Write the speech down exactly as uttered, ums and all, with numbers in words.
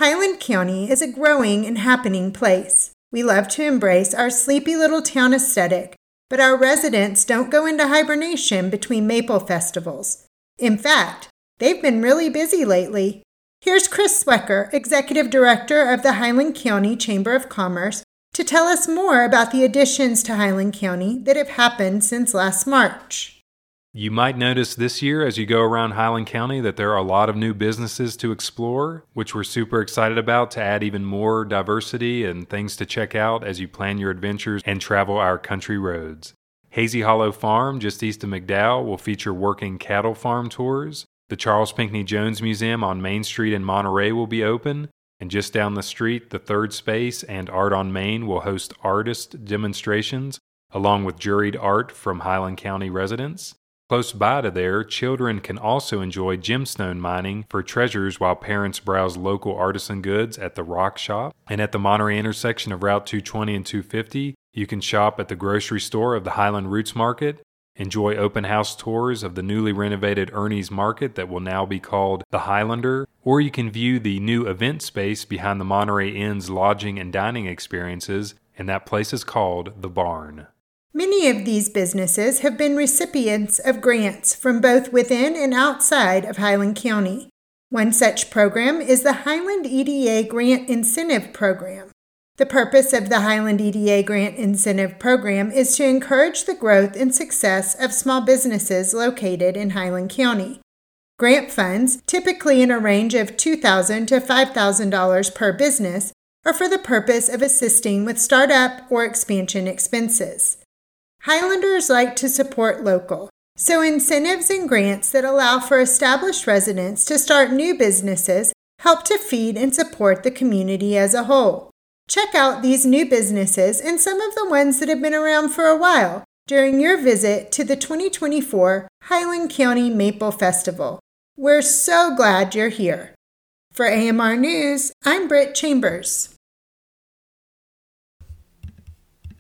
Highland County is a growing and happening place. We love to embrace our sleepy little town aesthetic, but our residents don't go into hibernation between maple festivals. In fact, they've been really busy lately. Here's Chris Swecker, Executive Director of the Highland County Chamber of Commerce, to tell us more about the additions to Highland County that have happened since last March. You might notice this year as you go around Highland County that there are a lot of new businesses to explore, which we're super excited about to add even more diversity and things to check out as you plan your adventures and travel our country roads. Hazy Hollow Farm, just east of McDowell, will feature working cattle farm tours. The Charles Pinckney Jones Museum on Main Street in Monterey will be open, and just down the street, the Third Space and Art on Main will host artist demonstrations, along with juried art from Highland County residents. Close by to there, children can also enjoy gemstone mining for treasures while parents browse local artisan goods at the Rock Shop. And at the Monterey intersection of Route two twenty and two fifty, you can shop at the grocery store of the Highland Roots Market, enjoy open house tours of the newly renovated Ernie's Market that will now be called the Highlander, or you can view the new event space behind the Monterey Inn's lodging and dining experiences, and that place is called The Barn. Many of these businesses have been recipients of grants from both within and outside of Highland County. One such program is the Highland E D A Grant Incentive Program. The purpose of the Highland E D A Grant Incentive Program is to encourage the growth and success of small businesses located in Highland County. Grant funds, typically in a range of two thousand dollars to five thousand dollars per business, are for the purpose of assisting with startup or expansion expenses. Highlanders like to support local, so incentives and grants that allow for established residents to start new businesses help to feed and support the community as a whole. Check out these new businesses and some of the ones that have been around for a while during your visit to the twenty twenty-four Highland County Maple Festival. We're so glad you're here. For A M R News, I'm Britt Chambers.